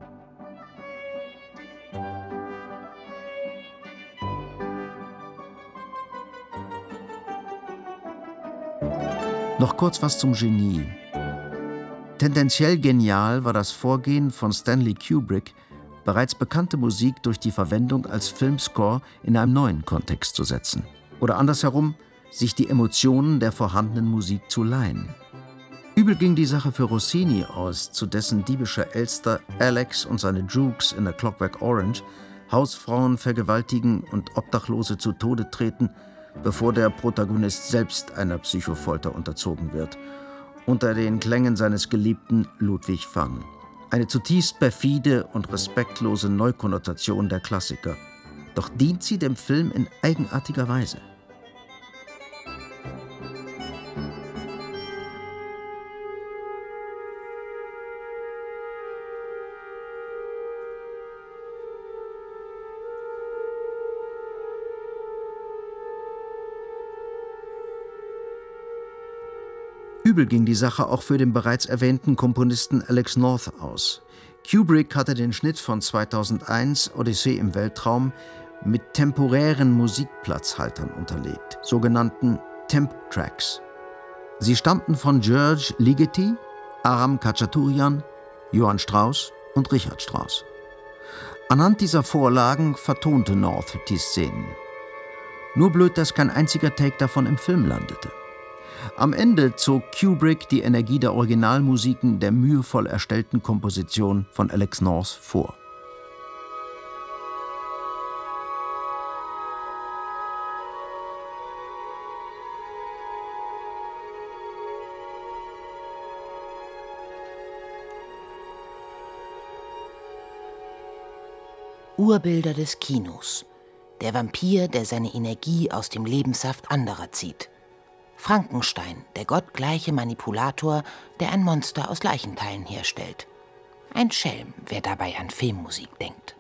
Noch kurz was zum Genie. Tendenziell genial war das Vorgehen von Stanley Kubrick, bereits bekannte Musik durch die Verwendung als Filmscore in einem neuen Kontext zu setzen. Oder andersherum, sich die Emotionen der vorhandenen Musik zu leihen. Übel ging die Sache für Rossini aus, zu dessen diebischer Elster Alex und seine Jukes in A Clockwork Orange Hausfrauen vergewaltigen und Obdachlose zu Tode treten bevor der Protagonist selbst einer Psychofolter unterzogen wird, unter den Klängen seines geliebten Ludwig van. Eine zutiefst perfide und respektlose Neukonnotation der Klassiker. Doch dient sie dem Film in eigenartiger Weise. Übel ging die Sache auch für den bereits erwähnten Komponisten Alex North aus. Kubrick hatte den Schnitt von zweitausendeins, Odyssee im Weltraum, mit temporären Musikplatzhaltern unterlegt, sogenannten Temp-Tracks. Sie stammten von George Ligeti, Aram Khachaturian, Johann Strauss und Richard Strauss. Anhand dieser Vorlagen vertonte North die Szenen. Nur blöd, dass kein einziger Take davon im Film landete. Am Ende zog Kubrick die Energie der Originalmusiken der mühevoll erstellten Komposition von Alex North vor. Urbilder des Kinos. Der Vampir, der seine Energie aus dem Lebenssaft anderer zieht. Frankenstein, der gottgleiche Manipulator, der ein Monster aus Leichenteilen herstellt. Ein Schelm, wer dabei an Filmmusik denkt.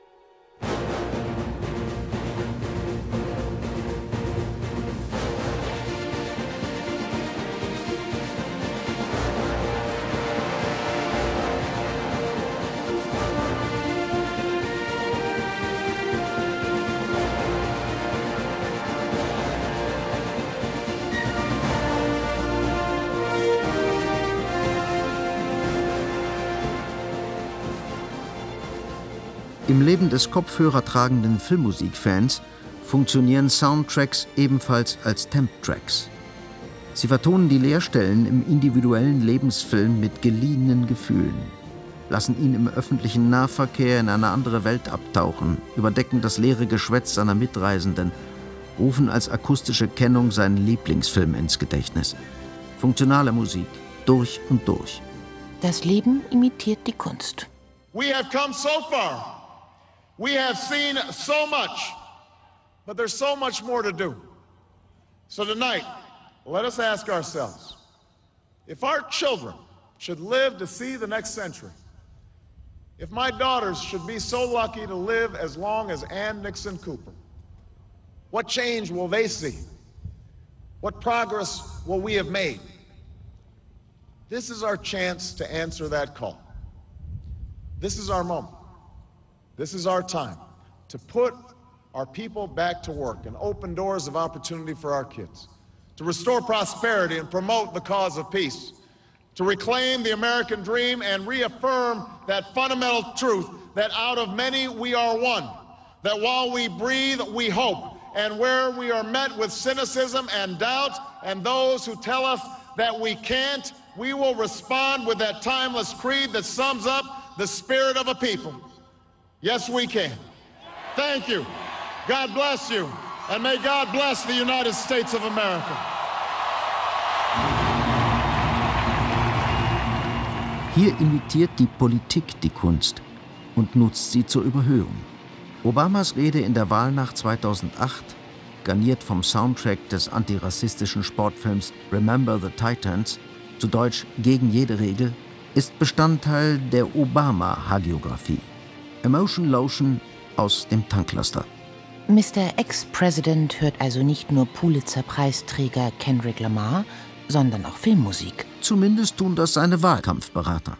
Im Leben des kopfhörertragenden Filmmusikfans funktionieren Soundtracks ebenfalls als Temp-Tracks. Sie vertonen die Leerstellen im individuellen Lebensfilm mit geliehenen Gefühlen, lassen ihn im öffentlichen Nahverkehr in eine andere Welt abtauchen, überdecken das leere Geschwätz seiner Mitreisenden, rufen als akustische Kennung seinen Lieblingsfilm ins Gedächtnis. Funktionale Musik, durch und durch. Das Leben imitiert die Kunst. We have come so far. We have seen so much, but there's so much more to do. So tonight, let us ask ourselves, if our children should live to see the next century, if my daughters should be so lucky to live as long as Ann Nixon Cooper, what change will they see? What progress will we have made? This is our chance to answer that call. This is our moment. This is our time to put our people back to work and open doors of opportunity for our kids, to restore prosperity and promote the cause of peace, to reclaim the American dream and reaffirm that fundamental truth that out of many we are one, that while we breathe, we hope, and where we are met with cynicism and doubt and those who tell us that we can't, we will respond with that timeless creed that sums up the spirit of a people. Yes, we can. Thank you. God bless you. And may God bless the United States of America. Hier imitiert die Politik die Kunst und nutzt sie zur Überhöhung. Obamas Rede in der Wahlnacht zweitausendacht, garniert vom Soundtrack des antirassistischen Sportfilms Remember the Titans, zu Deutsch Gegen jede Regel, ist Bestandteil der Obama-Hagiografie. Emotion Lotion aus dem Tanklaster. Mister Ex-President hört also nicht nur Pulitzer-Preisträger Kendrick Lamar, sondern auch Filmmusik. Zumindest tun das seine Wahlkampfberater.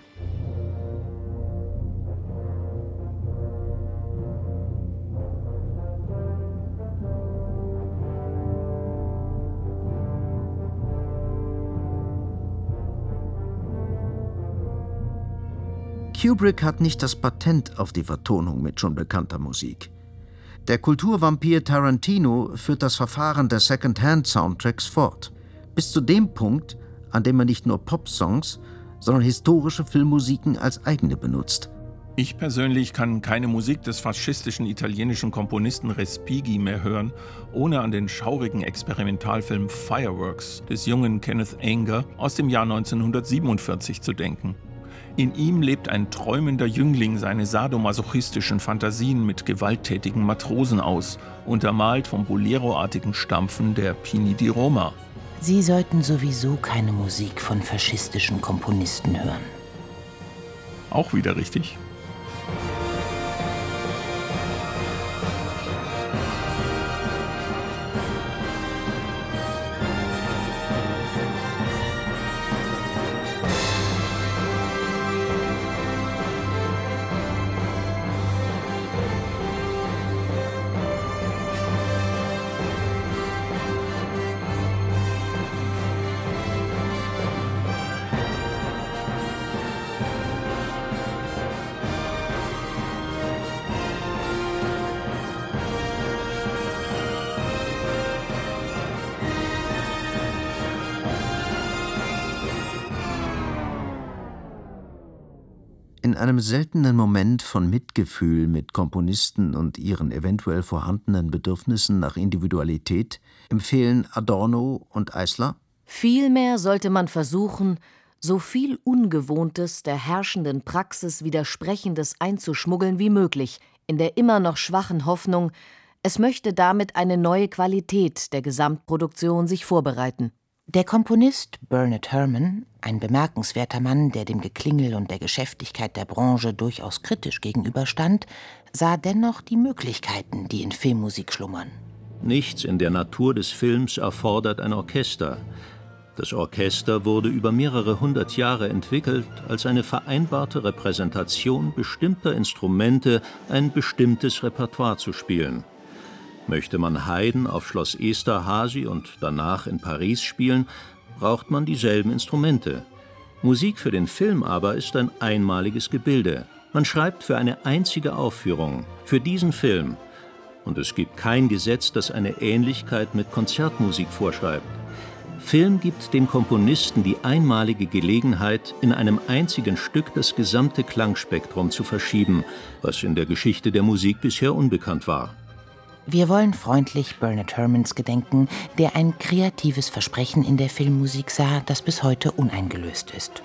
Kubrick hat nicht das Patent auf die Vertonung mit schon bekannter Musik. Der Kulturvampir Tarantino führt das Verfahren der Second-Hand-Soundtracks fort, bis zu dem Punkt, an dem er nicht nur Popsongs, sondern historische Filmmusiken als eigene benutzt. Ich persönlich kann keine Musik des faschistischen italienischen Komponisten Respighi mehr hören, ohne an den schaurigen Experimentalfilm Fireworks des jungen Kenneth Anger aus dem Jahr neunzehnhundertsiebenundvierzig zu denken. In ihm lebt ein träumender Jüngling seine sadomasochistischen Fantasien mit gewalttätigen Matrosen aus, untermalt vom Bolero-artigen Stampfen der Pini di Roma. Sie sollten sowieso keine Musik von faschistischen Komponisten hören. Auch wieder richtig. In einem seltenen Moment von Mitgefühl mit Komponisten und ihren eventuell vorhandenen Bedürfnissen nach Individualität empfehlen Adorno und Eisler: Vielmehr sollte man versuchen, so viel Ungewohntes der herrschenden Praxis Widersprechendes einzuschmuggeln wie möglich, in der immer noch schwachen Hoffnung, es möchte damit eine neue Qualität der Gesamtproduktion sich vorbereiten. Der Komponist Bernard Herrmann, ein bemerkenswerter Mann, der dem Geklingel und der Geschäftigkeit der Branche durchaus kritisch gegenüberstand, sah dennoch die Möglichkeiten, die in Filmmusik schlummern. Nichts in der Natur des Films erfordert ein Orchester. Das Orchester wurde über mehrere hundert Jahre entwickelt, als eine vereinbarte Repräsentation bestimmter Instrumente ein bestimmtes Repertoire zu spielen. Möchte man Haydn auf Schloss Esterházy und danach in Paris spielen, braucht man dieselben Instrumente. Musik für den Film aber ist ein einmaliges Gebilde. Man schreibt für eine einzige Aufführung, für diesen Film. Und es gibt kein Gesetz, das eine Ähnlichkeit mit Konzertmusik vorschreibt. Film gibt dem Komponisten die einmalige Gelegenheit, in einem einzigen Stück das gesamte Klangspektrum zu verschieben, was in der Geschichte der Musik bisher unbekannt war. Wir wollen freundlich Bernard Herrmanns gedenken, der ein kreatives Versprechen in der Filmmusik sah, das bis heute uneingelöst ist.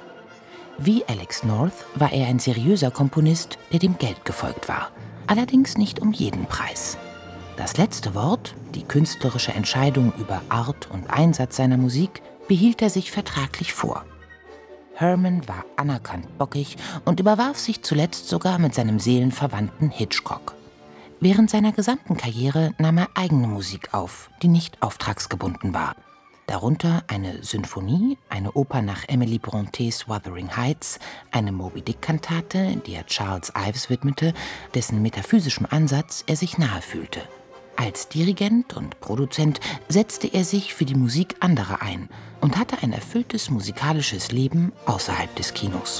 Wie Alex North war er ein seriöser Komponist, der dem Geld gefolgt war. Allerdings nicht um jeden Preis. Das letzte Wort, die künstlerische Entscheidung über Art und Einsatz seiner Musik, behielt er sich vertraglich vor. Herrmann war anerkannt bockig und überwarf sich zuletzt sogar mit seinem Seelenverwandten Hitchcock. Während seiner gesamten Karriere nahm er eigene Musik auf, die nicht auftragsgebunden war. Darunter eine Sinfonie, eine Oper nach Emily Brontes Wuthering Heights, eine Moby-Dick-Kantate, die er Charles Ives widmete, dessen metaphysischem Ansatz er sich nahe fühlte. Als Dirigent und Produzent setzte er sich für die Musik anderer ein und hatte ein erfülltes musikalisches Leben außerhalb des Kinos.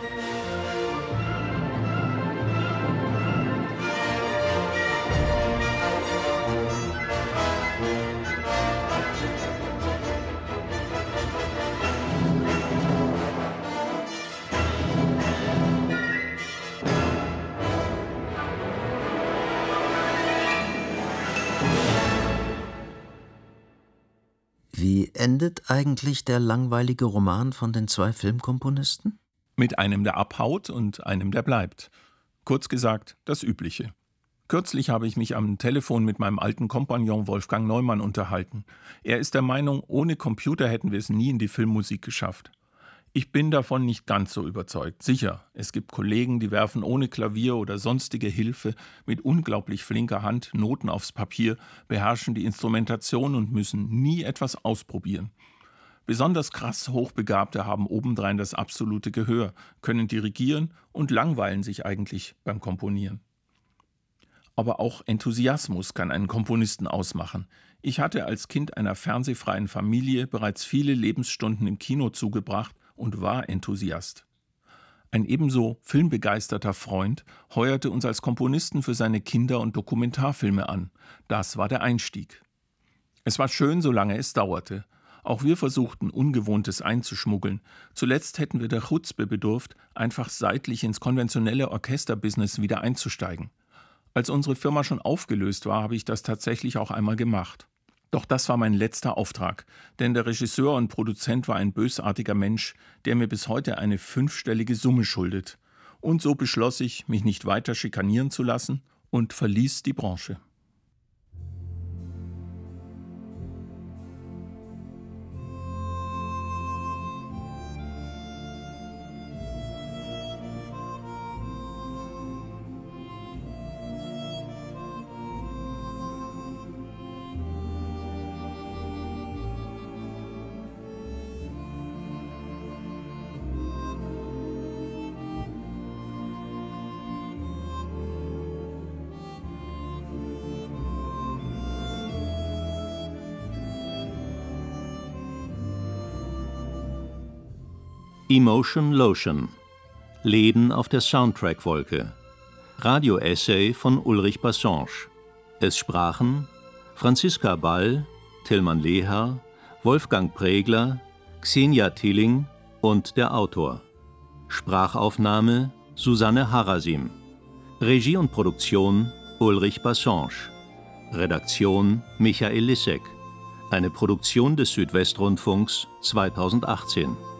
Wie endet eigentlich der langweilige Roman von den zwei Filmkomponisten? Mit einem, der abhaut und einem, der bleibt. Kurz gesagt, das Übliche. Kürzlich habe ich mich am Telefon mit meinem alten Kompagnon Wolfgang Neumann unterhalten. Er ist der Meinung, ohne Computer hätten wir es nie in die Filmmusik geschafft. Ich bin davon nicht ganz so überzeugt. Sicher, es gibt Kollegen, die werfen ohne Klavier oder sonstige Hilfe mit unglaublich flinker Hand Noten aufs Papier, beherrschen die Instrumentation und müssen nie etwas ausprobieren. Besonders krass Hochbegabte haben obendrein das absolute Gehör, können dirigieren und langweilen sich eigentlich beim Komponieren. Aber auch Enthusiasmus kann einen Komponisten ausmachen. Ich hatte als Kind einer fernsehfreien Familie bereits viele Lebensstunden im Kino zugebracht und war Enthusiast. Ein ebenso filmbegeisterter Freund heuerte uns als Komponisten für seine Kinder- und Dokumentarfilme an. Das war der Einstieg. Es war schön, solange es dauerte. Auch wir versuchten, Ungewohntes einzuschmuggeln. Zuletzt hätten wir der Chutzpe bedurft, einfach seitlich ins konventionelle Orchesterbusiness wieder einzusteigen. Als unsere Firma schon aufgelöst war, habe ich das tatsächlich auch einmal gemacht. Doch das war mein letzter Auftrag, denn der Regisseur und Produzent war ein bösartiger Mensch, der mir bis heute eine fünfstellige Summe schuldet. Und so beschloss ich, mich nicht weiter schikanieren zu lassen und verließ die Branche. Emotion Lotion. Leben auf der Soundtrack-Wolke. Radio-Essay von Ulrich Bassange. Es sprachen Franziska Ball, Tilman Lehar, Wolfgang Prägler, Xenia Tilling und der Autor. Sprachaufnahme Susanne Harasim. Regie und Produktion Ulrich Bassange. Redaktion Michael Lissek. Eine Produktion des Südwestrundfunks zweitausendachtzehn.